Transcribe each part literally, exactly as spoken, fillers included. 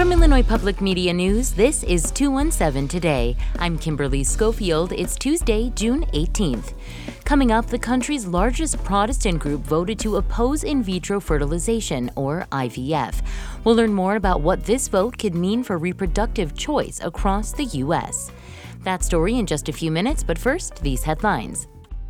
From Illinois Public Media News, this is two one seven Today. I'm Kimberly Schofield. It's Tuesday, June eighteenth. Coming up, the country's largest Protestant group voted to oppose in vitro fertilization, or I V F. We'll learn more about what this vote could mean for reproductive choice across the U S. That story in just a few minutes, but first, these headlines.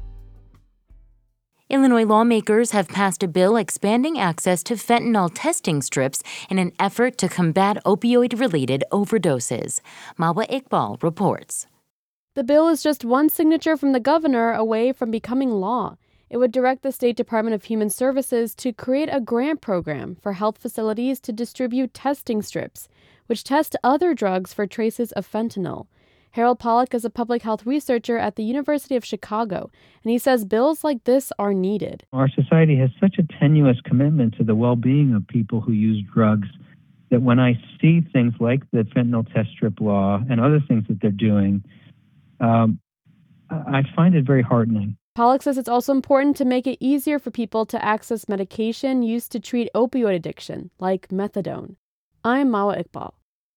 Illinois lawmakers have passed a bill expanding access to fentanyl testing strips in an effort to combat opioid-related overdoses. Mawa Iqbal reports. The bill is just one signature from the governor away from becoming law. It would direct the State Department of Human Services to create a grant program for health facilities to distribute testing strips, which test other drugs for traces of fentanyl. Harold Pollack is a public health researcher at the University of Chicago, and he says bills like this are needed. Our society has such a tenuous commitment to the well-being of people who use drugs that when I see things like the fentanyl test strip law and other things that they're doing, um, I find it very heartening. Pollack says it's also important to make it easier for people to access medication used to treat opioid addiction, like methadone. I'm Mawa Iqbal.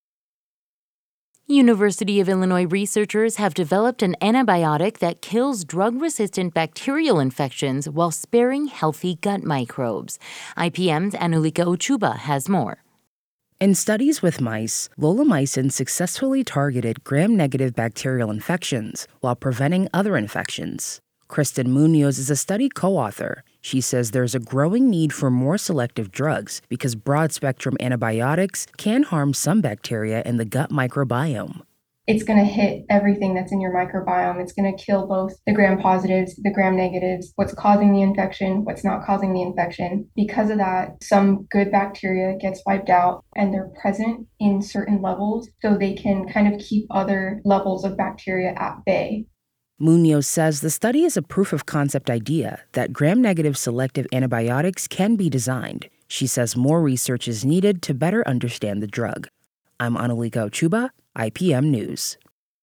University of Illinois researchers have developed an antibiotic that kills drug-resistant bacterial infections while sparing healthy gut microbes. I P M's Anulika Ochuba has more. In studies with mice, lolamycin successfully targeted gram-negative bacterial infections while preventing other infections. Kristen Munoz is a study co-author. She says there's a growing need for more selective drugs because broad-spectrum antibiotics can harm some bacteria in the gut microbiome. It's going to hit everything that's in your microbiome. It's going to kill both the gram-positives, the gram-negatives, what's causing the infection, what's not causing the infection. Because of that, some good bacteria gets wiped out, and they're present in certain levels, so they can kind of keep other levels of bacteria at bay. Munoz says the study is a proof-of-concept idea that gram-negative selective antibiotics can be designed. She says more research is needed to better understand the drug. I'm Anulika Ochuba, I P M News.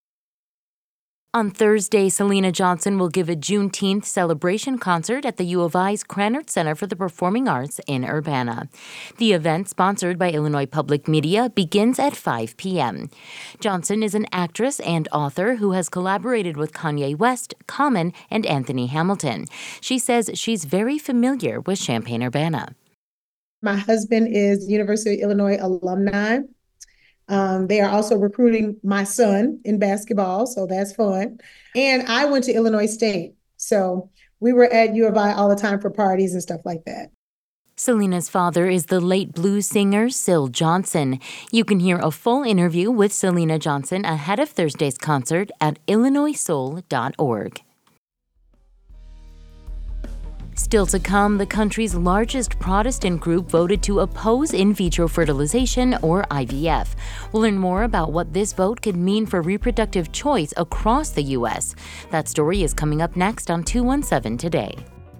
On Thursday, Selena Johnson will give a Juneteenth celebration concert at the U of I's Krannert Center for the Performing Arts in Urbana. The event, sponsored by Illinois Public Media, begins at five p.m. Johnson is an actress and author who has collaborated with Kanye West, Common, and Anthony Hamilton. She says she's very familiar with Champaign-Urbana. My husband is University of Illinois alumni. Um, they are also recruiting my son in basketball, so that's fun. And I went to Illinois State, so we were at U of I all the time for parties and stuff like that. Selena's father is the late blues singer Syl Johnson. You can hear a full interview with Selena Johnson ahead of Thursday's concert at illinois soul dot org. Still to come, the country's largest Protestant group voted to oppose in vitro fertilization, or I V F. We'll learn more about what this vote could mean for reproductive choice across the U S. That story is coming up next on two one seven Today.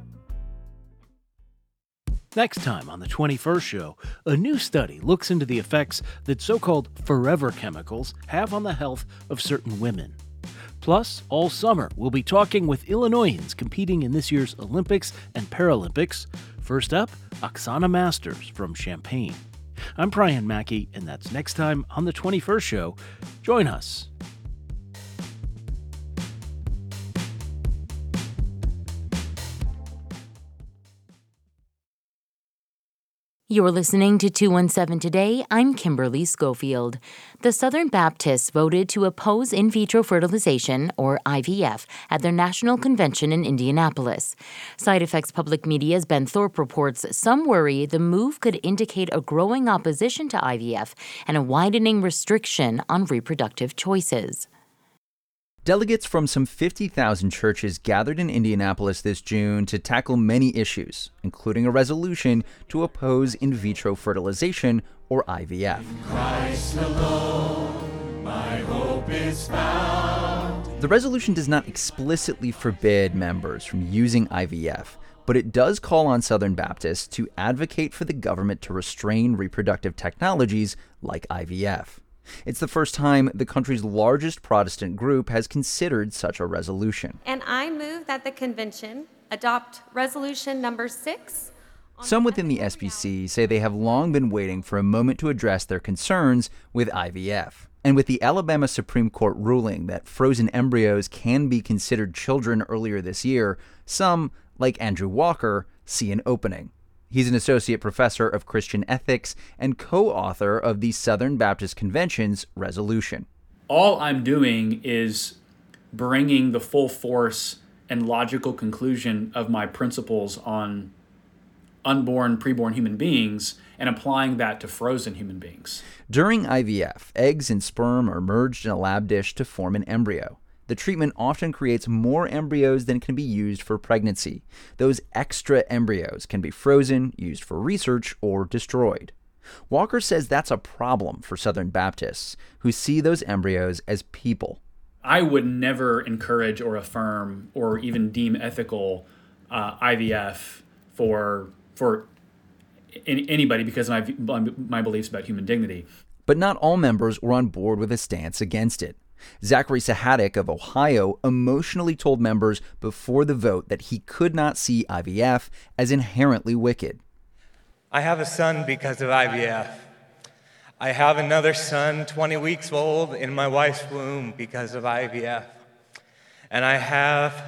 Next time on the twenty-first show, a new study looks into the effects that so-called forever chemicals have on the health of certain women. Plus, all summer, we'll be talking with Illinoisans competing in this year's Olympics and Paralympics. First up, Oksana Masters from Champaign. I'm Brian Mackey, and that's next time on the twenty-first show. Join us. You're listening to two one seven Today. I'm Kimberly Schofield. The Southern Baptists voted to oppose in vitro fertilization, or I V F, at their national convention in Indianapolis. Side Effects Public Media's Ben Thorpe reports some worry the move could indicate a growing opposition to I V F and a widening restriction on reproductive choices. Delegates from some fifty thousand churches gathered in Indianapolis this June to tackle many issues, including a resolution to oppose in vitro fertilization, or I V F. Christ alone, my hope is found. The resolution does not explicitly forbid members from using I V F, but it does call on Southern Baptists to advocate for the government to restrain reproductive technologies like I V F. It's the first time the country's largest Protestant group has considered such a resolution. And I move that the convention adopt resolution number six Some within the S B C say they have long been waiting for a moment to address their concerns with I V F. And with the Alabama Supreme Court ruling that frozen embryos can be considered children earlier this year, some, like Andrew Walker, see an opening. He's an associate professor of Christian ethics and co-author of the Southern Baptist Convention's resolution. All I'm doing is bringing the full force and logical conclusion of my principles on unborn, preborn human beings and applying that to frozen human beings. During I V F, eggs and sperm are merged in a lab dish to form an embryo. The treatment often creates more embryos than can be used for pregnancy. Those extra embryos can be frozen, used for research, or destroyed. Walker says that's a problem for Southern Baptists, who see those embryos as people. I would never encourage or affirm or even deem ethical uh, I V F for for anybody because of my, my beliefs about human dignity. But not all members were on board with a stance against it. Zachary Sahadik of Ohio emotionally told members before the vote that he could not see I V F as inherently wicked. I have a son because of I V F. I have another son, twenty weeks old, in my wife's womb because of I V F. And I have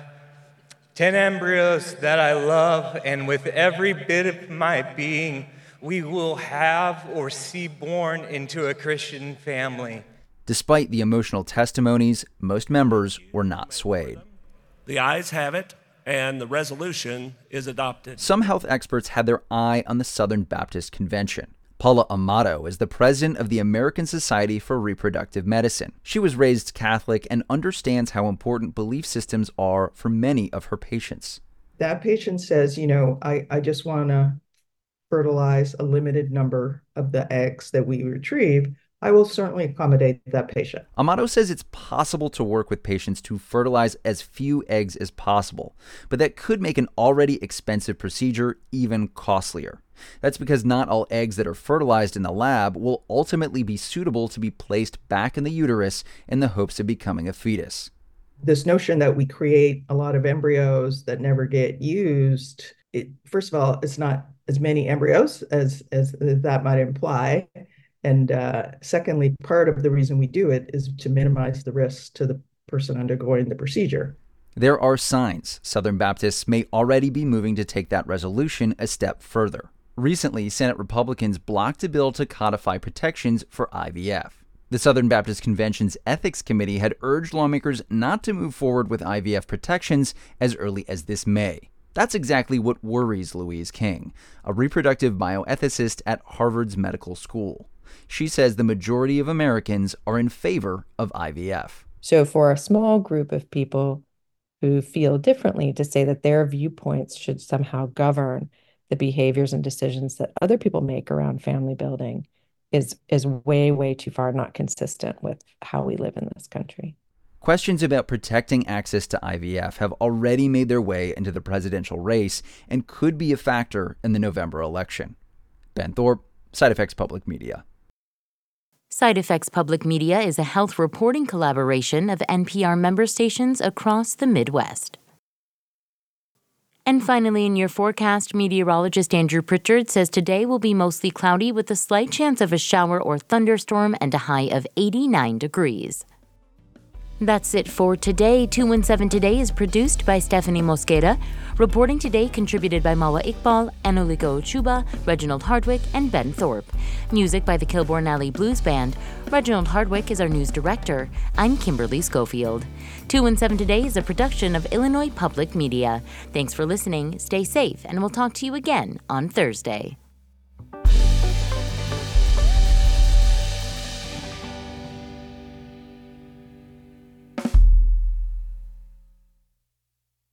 ten embryos that I love, and with every bit of my being, we will have or see born into a Christian family. Despite the emotional testimonies, most members were not swayed. The ayes have it, and the resolution is adopted. Some health experts had their eye on the Southern Baptist Convention. Paula Amato is the president of the American Society for Reproductive Medicine. She was raised Catholic and understands how important belief systems are for many of her patients. That patient says, you know, I, I just want to fertilize a limited number of the eggs that we retrieve. I will certainly accommodate that patient. Amato says it's possible to work with patients to fertilize as few eggs as possible, but that could make an already expensive procedure even costlier. That's because not all eggs that are fertilized in the lab will ultimately be suitable to be placed back in the uterus in the hopes of becoming a fetus. This notion that we create a lot of embryos that never get used, it, first of all, it's not as many embryos as, as that might imply. And uh, secondly, part of the reason we do it is to minimize the risks to the person undergoing the procedure. There are signs Southern Baptists may already be moving to take that resolution a step further. Recently, Senate Republicans blocked a bill to codify protections for I V F. The Southern Baptist Convention's Ethics Committee had urged lawmakers not to move forward with I V F protections as early as this May. That's exactly what worries Louise King, a reproductive bioethicist at Harvard's Medical School. She says the majority of Americans are in favor of I V F. So for a small group of people who feel differently, to say that their viewpoints should somehow govern the behaviors and decisions that other people make around family building is, is way, way too far not consistent with how we live in this country. Questions about protecting access to I V F have already made their way into the presidential race and could be a factor in the November election. Ben Thorpe, Side Effects Public Media. Side Effects Public Media is a health reporting collaboration of N P R member stations across the Midwest. And finally, in your forecast, meteorologist Andrew Pritchard says today will be mostly cloudy with a slight chance of a shower or thunderstorm and a high of eighty-nine degrees. That's it for today. two one seven Today is produced by Stephanie Mosqueda. Reporting today contributed by Mawa Iqbal, Anuliko Chuba, Reginald Hardwick, and Ben Thorpe. Music by the Kilbourne Alley Blues Band. Reginald Hardwick is our news director. I'm Kimberly Schofield. two one seven Today is a production of Illinois Public Media. Thanks for listening, stay safe, and we'll talk to you again on Thursday.